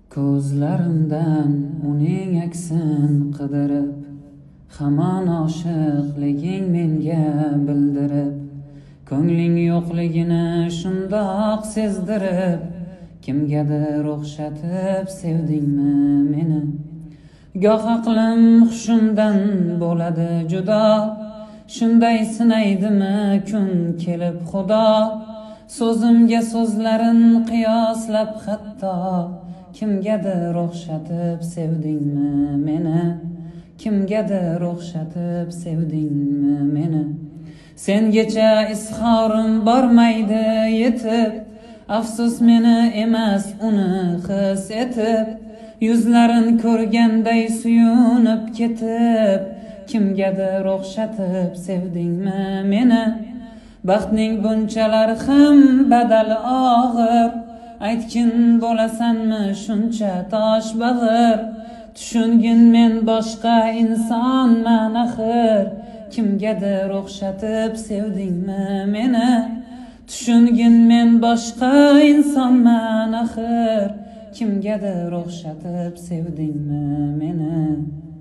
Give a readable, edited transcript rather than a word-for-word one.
Ko'zlarimdan uning aksin qidirib, hamon oshiqliging menga bildirib, ko'ngling yo'qligini shundoq sezdirib, kimgadir o'xshatib sevdingmi meni? Goh aqlim hushimdan bo'ladi judo, shunday sinaydimi kun kelib Xudo? So'zimga so'zlarin qiyoslab hatto, kimgadir o'xshatib sevdingmi meni? Kimgadir o'xshatib sevdingmi meni? Sengacha izhorim bormaydi yetib, afsus meni emas uni his etib, yuzlarin ko'rganday suyunib ketib, kimgadir o'xshatib sevdingmi meni? Baxtning bunchalar ham badali og'ir, aytgin bo'lasanmi shuncha tosh bag'ir? Tushungin men boshqa insonman axir, kimgadir o'xshatib sevdingmi meni? Tushungin men boshqa insonman axir, kimgadir o'xshatib sevdingmi meni?